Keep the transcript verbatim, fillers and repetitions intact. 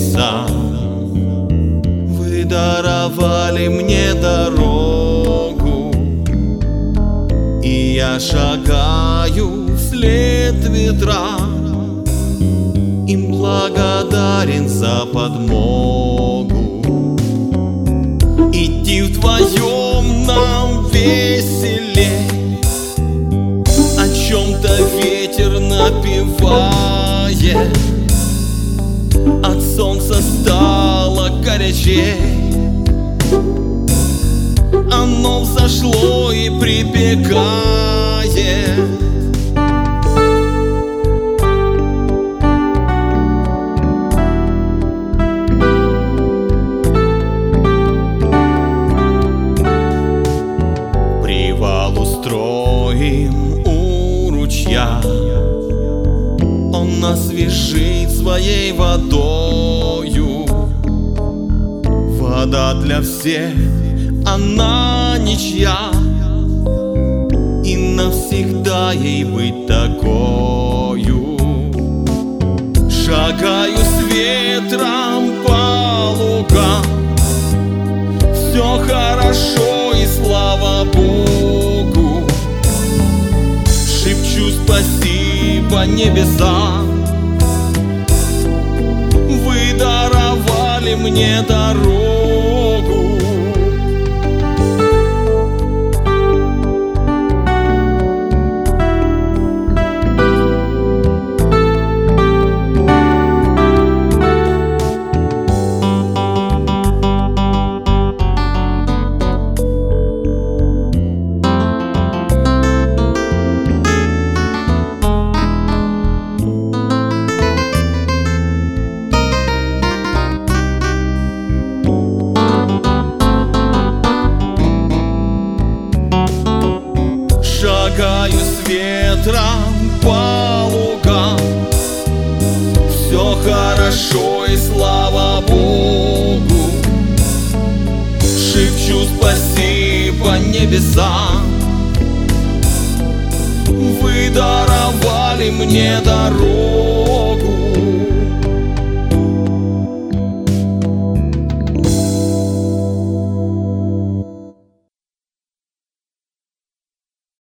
небеса. Вы даровали мне дорогу, и я шагаю вслед ветра. Им благодарен за подмогу. Идти вдвоем нам веселей, о чем-то ветер напевает. От солнца стало горячей, оно взошло и припекает. Привал устроим у ручья, он освежит своей водою. Вода для всех, она ничья, и навсегда ей быть такою. Шагаю с ветром по лугам, все хорошо и слава Богу. Шепчу спасибо небесам, вы даровали мне дорогу. Шагаю с ветром по лугам, все хорошо и слава Богу. Шепчу спасибо небесам, вы даровали мне дорогу.